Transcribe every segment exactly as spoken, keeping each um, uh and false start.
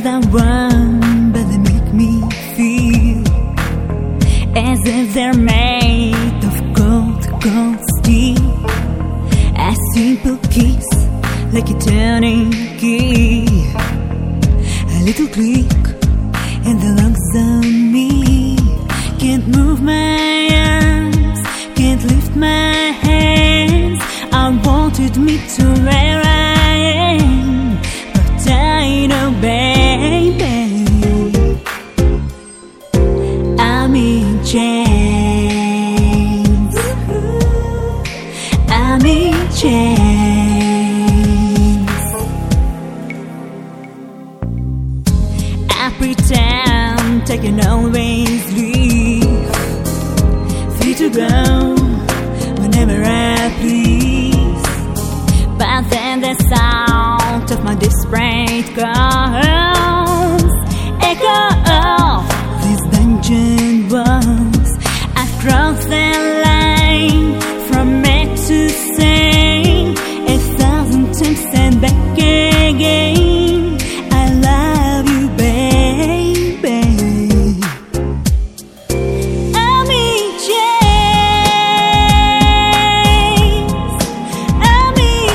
the one, but they make me feel as if they're made of gold, gold steel. A simple kiss, like a turning key. A little click, and the lungs on me. Can't move my arms, can't lift my hands. I wanted me to where I am, but I know, baby, I'm in chains. I'm in chains. I pretend I can always leave, free to go whenever I please. But then the sound of my desperate calls echo off these dungeon walls. I've crossed the line from mad to sane a thousand times and back again. I love you, baby. I'm in chains. I'm in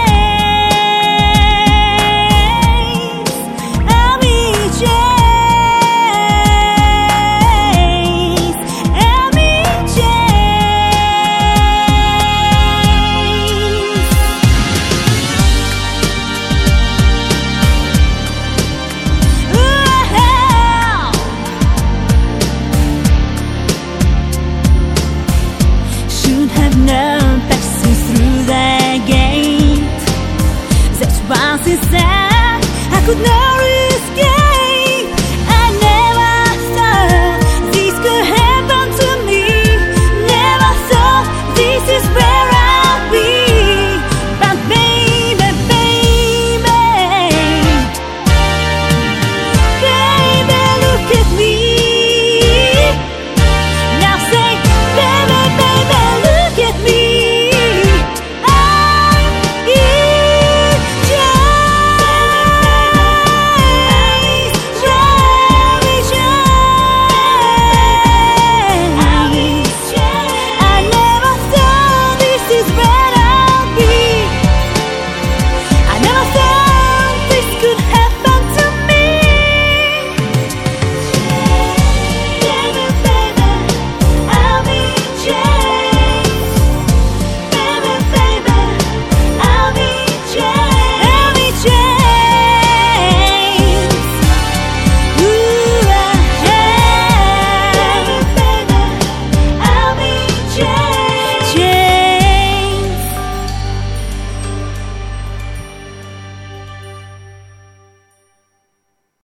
chains. I'm in chains. I'm in chains. Ooh, should have known passing through the gate. That's why she said I could not.